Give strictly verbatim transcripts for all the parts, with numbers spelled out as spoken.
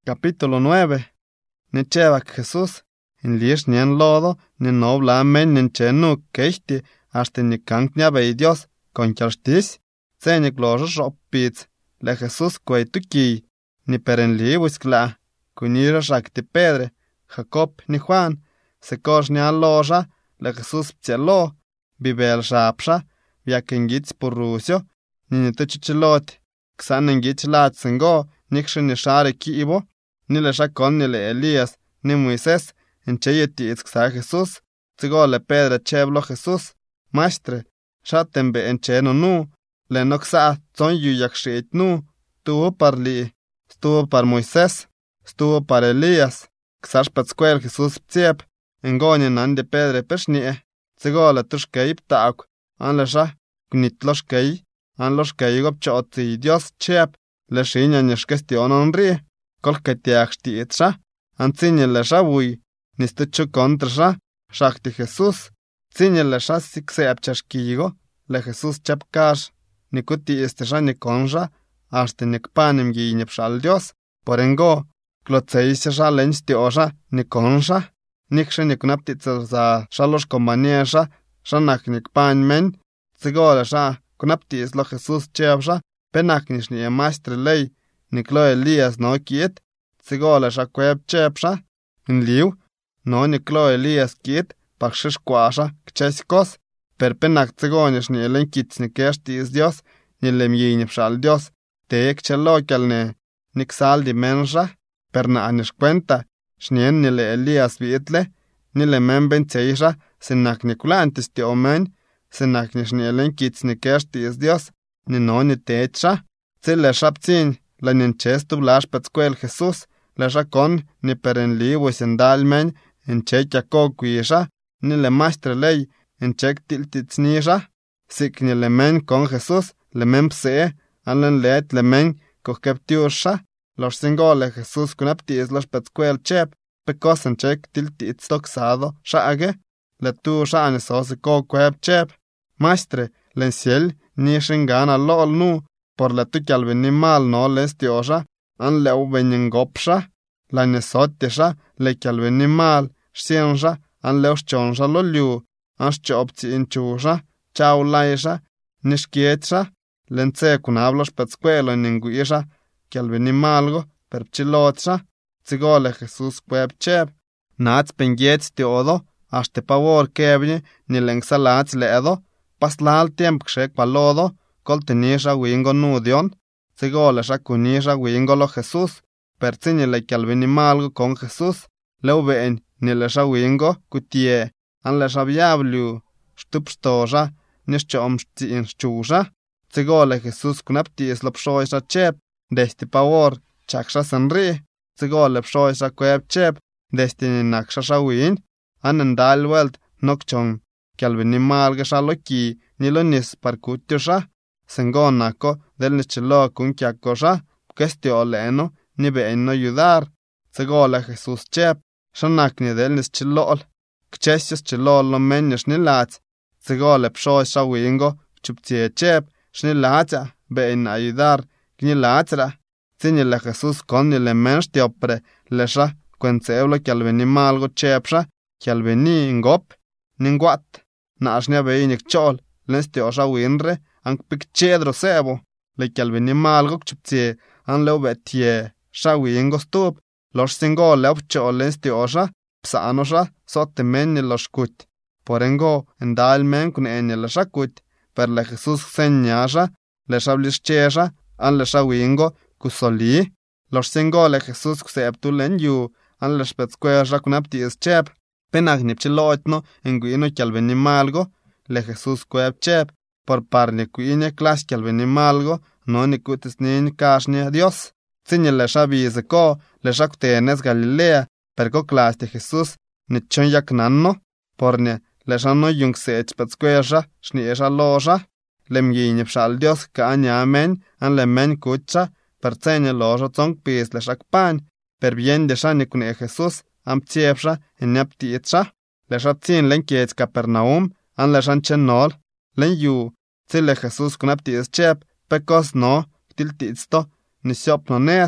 Capítulo nueve. Nichevac Jesús. En lish nien lodo, ni no bla men nin chenu kechti, hasta ni kank niabay Dios, con chalstis. Se ni glojo shop pits, le Jesús kway tuki, ni peren li wiskla, kunira shakti Pedre, Jacob ni Juan, se kosh ni aloja, le Jesús ptialo, bibel shapsha, viakengits purusio, ni ni tuchichilot, ksanengits latsengo, nikshin ni share kiibo, ni le shakon ni le Elías, ni Moisés, en cheyeti itzksa Jesús, tzigo le Pedre cheblo Jesús, maestre, shatembe en cheno nu, le noxa zon yu yakshit nu, tuvo par li, estuvo par Moisés, estuvo par Elías, ksash patzkwel Jesús ptiep, en goni nan de Pedre peshnie, tzigo le tushkei ptauk, an le sha, knit loshkei, an loshkei gopchotzi Dios chep, le shinya nishkestion onri, kolketiak shtiit sha, an zinye le sha wui, nistuchu kontra sha, shakti Jesús, zinye le sha sikseap chashkigo, le Jesús chep kash, nikuti este sha nikonja, hasta nikpanim gi pshal Dios, porengo, klotseise sha lenstioja, nikonja, nikshe niknaptitza za shalos kompaniesha, shanak nikpan men, zigole sha, knaptis lo Jesús chepsha, penak nishni maestre ley, niklo Elías no kiet, zigole sha kweb chepsha, in liu, no niklo Elías kiet, pakshish kwasha, kchesikos, per penak zigonish ni elenkits ni keshtis Dios, ni lemyin pshal Dios, teek chelo kelne, niksaldi mensha, per na anish cuenta, shnien ni le Elías viitle, ni le memben tseisha, sinak nikulantis ti omen, sinak nishni elenkits ni keshtis Dios, ni no ni teecha, zile shapzin, la ninchestu blash patzkwel Jesús, le shakon ni peren li wisendalmen, en chek yakokwisha, ni le maestre ley, en chek tiltitsnisha, sik ni le men con Jesús, le men pse, alen let le men kokeptiusha, los singole Jesús kunaptis los patzkwel chep, pekos en chek tiltits toxado, shaage, le tu shane sose kokweb chep, maestre, len ciel, ni shingana lol nu, por la tu calvenimal no les tiosha, an leu beningopsha, la nesotesha, le calvenimal, shiensha, an leu schonsha loliu, an schopzi inchusha, chau laisha, nishkietsha, lence kunablos patzkwelo ninguisha, calvenimalgo, perpchilotsha, zigole Jesús kweb chep, nats pengiets tiodo, hasta pavor kebni, ni lengsalats leedo, paslal tiemp kshek palodo, kol tenisha wingo nudion, zigole sha kunisha wingo lo Jesús, per zinye le calvenimalgo con Jesús, leu ben, ni le sha wingo, kutie, an le sha viablu, stupstosha, nischom stzin schusha, zigole Jesús kunaptis lo pshoisha chep, desti pavor, chaksha sanri, zigole pshoisha kweb chep, desti ninaksha sha win, an endal welt, nokchong, calvenimalga sha loki, ni lo nis parkutyosha, sengonako del nichilo kun kyakosha, kestio leno, ni ben no ayudar, zigole Jesús chep, shanak ni del nichilol, kchesios chilol lo menyesh ni lats, zigole pshoisha wingo, chuptie chep, shnilatza, ben ayudar, knilatra, zinile Jesús con ni le mensh tiopre, lesha, cuenceeblo calvenimalgo chepsha, calveni ingop, ninguat, nashnia beinik chol, lenstiosha winre, ank pikchedro sebo, le calvenimalgo chuptie, an leu betie, sha wingo stup, los singo leu chol lenstiosha, psanosha, sote menni los kut, porengo, endal men kun enye le shakut, per le Jesús senyasha, le shablischesha, an le shawingo, kusoli, los singo le Jesús kuseptu len yu, an le spetzquesha kunaptis chep, penak nipchiloitno, enguino calvenimalgo, le Jesús kweb chep, por par ni kuine klas calvenimalgo, no ni kutis nin kashni Dios, zinye le shabizeko, le shaktenes Galilea, perko klas de Jesús, ni chon yaknanno, porne, le shano yung sech patzquesha, shniesha loja, le mgini pshal Dios ka anyamen, an le men kucha, per cenye loja zong pis le shakpan, per bien de shani kune Jesús, am ptiepsha, en yaptietsha, le shatzin len kietz Capernaum, an le shan chenol, len yu, zile Jesús kunaptis chep, pekos no, tiltitsto, ni siop no nes,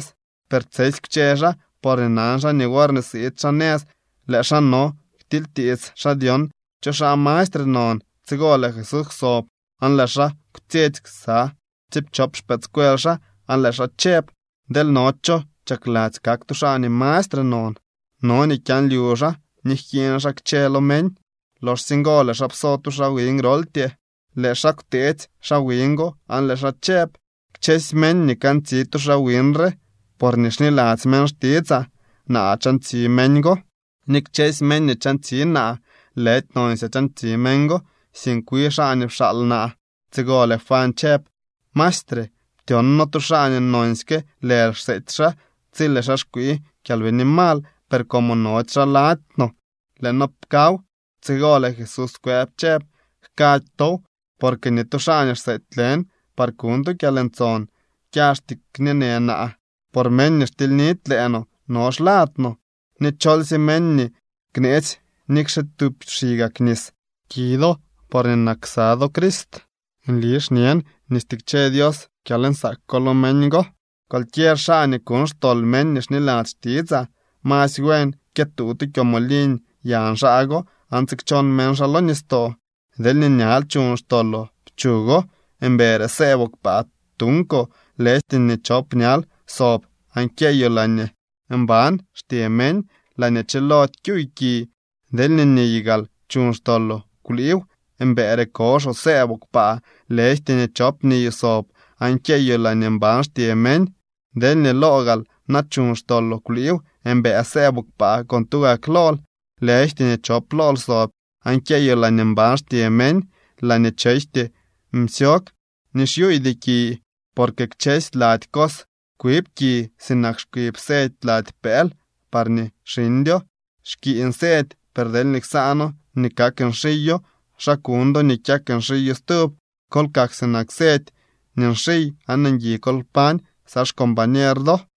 per tseis kchexa por enansha ni warne sit shanes le shano tiltis shadion chosha maestre non tsigole Jesus sob an lesha kutiet sa tip chop spetskwelsha an lesha chep del nocho chaklat kaktusha ni maestre non no ni kan liusha ni kiensha kchelo men los singole shapsotu shawing roltie le shaktet shawingo an lesha chep kches men ni kan titu shawinre por nishni lats men shtitsa na chanti mengo ni kches men ni chanti na let non se chanti mengo sin kui shani shalna tsigole fan chep maestre tionno tu shani nonske ler setsha tsile shashkui kalvini mal per como no chalatno le no pkau tsigole Jesus kwep chep kato porque ni tu shani setlen par kundu kalenzon kyashtik nena por menni stilnit leno no slatno ni cholsi menni knets nikshetup shiga knis kido por enaxado Crist en lishnien nistikche Dios kalen sakolo mengo cualquier shani kun stol menni snilat stiza mas wen ketutu komolin yan shago antikchon men shalonisto del niñal chun stolo chugo en bere sebok pat tunko lestin ni chopnyal sob ankeyo lanye en ban stiemen lanye chelot kyuiki del niñigal chun stolo kuliw en bere kosho sebok pa lestin ni chopni sob ankeyo lanye en ban stiemen del ni logal na chun stolo kuliw en bere sebok pa kontuga klol lestin ni chop lol sob ankeyo lanye en ban stiemen lanye cheiste msiok nishu idiki porque kches lat kos kuip ki sinak kuip set lat pel parni shindio shki inset perdel nixano ni kaken shillo shakundo ni kaken shillo stup kol kak sinak set nin shi anan yi kol pan sash compañerdo